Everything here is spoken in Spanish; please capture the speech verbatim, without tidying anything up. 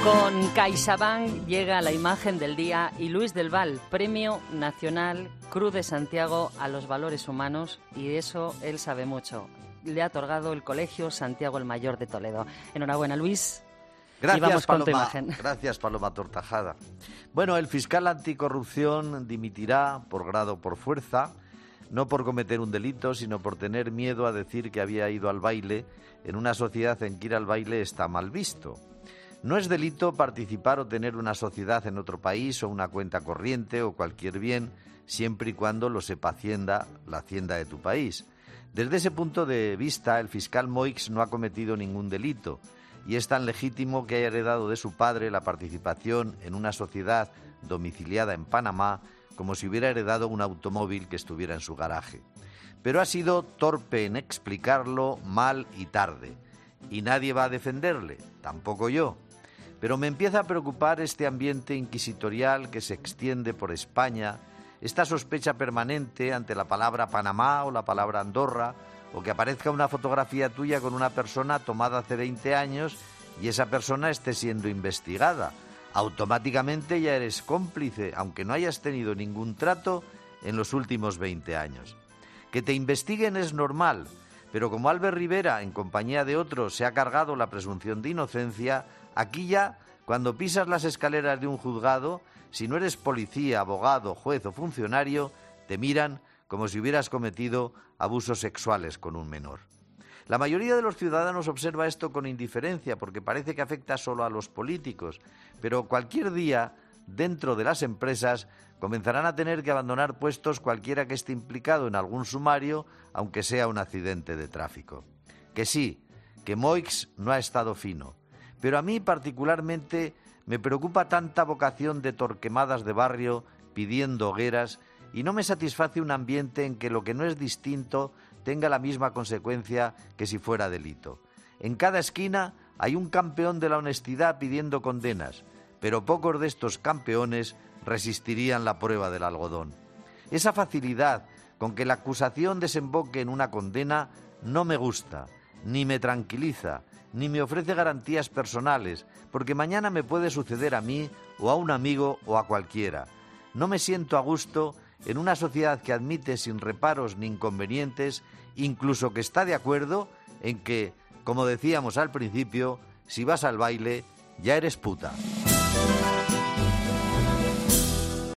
Con CaixaBank llega la imagen del día y Luis del Val, Premio Nacional Cruz de Santiago a los Valores Humanos, y de eso él sabe mucho. Le ha otorgado el Colegio Santiago el Mayor de Toledo. Enhorabuena, Luis. Gracias, y vamos con Paloma. tu imagen. Gracias, Paloma Tortajada. Bueno, el fiscal anticorrupción dimitirá por grado o por fuerza, no por cometer un delito, sino por tener miedo a decir que había ido al baile en una sociedad en que ir al baile está mal visto. No es delito participar o tener una sociedad en otro país o una cuenta corriente o cualquier bien, siempre y cuando lo sepa Hacienda, la Hacienda de tu país. Desde ese punto de vista, el fiscal Moix no ha cometido ningún delito y es tan legítimo que haya heredado de su padre la participación en una sociedad domiciliada en Panamá como si hubiera heredado un automóvil que estuviera en su garaje. Pero ha sido torpe en explicarlo mal y tarde, y nadie va a defenderle, tampoco yo. Pero me empieza a preocupar este ambiente inquisitorial que se extiende por España, esta sospecha permanente ante la palabra Panamá o la palabra Andorra, o que aparezca una fotografía tuya con una persona tomada hace veinte años y esa persona esté siendo investigada. Automáticamente ya eres cómplice, aunque no hayas tenido ningún trato en los últimos veinte años. Que te investiguen es normal, pero como Albert Rivera, en compañía de otros, se ha cargado la presunción de inocencia, aquí ya, cuando pisas las escaleras de un juzgado, si no eres policía, abogado, juez o funcionario, te miran como si hubieras cometido abusos sexuales con un menor. La mayoría de los ciudadanos observa esto con indiferencia porque parece que afecta solo a los políticos, pero cualquier día, dentro de las empresas, comenzarán a tener que abandonar puestos cualquiera que esté implicado en algún sumario, aunque sea un accidente de tráfico. Que sí, que Moix no ha estado fino, pero a mí particularmente me preocupa tanta vocación de torquemadas de barrio pidiendo hogueras y no me satisface un ambiente en que lo que no es distinto tenga la misma consecuencia que si fuera delito. En cada esquina hay un campeón de la honestidad pidiendo condenas, pero pocos de estos campeones resistirían la prueba del algodón. Esa facilidad con que la acusación desemboque en una condena no me gusta, ni me tranquiliza, ni me ofrece garantías personales, porque mañana me puede suceder a mí o a un amigo o a cualquiera. No me siento a gusto en una sociedad que admite sin reparos ni inconvenientes, incluso que está de acuerdo en que, como decíamos al principio, si vas al baile, ya eres puta.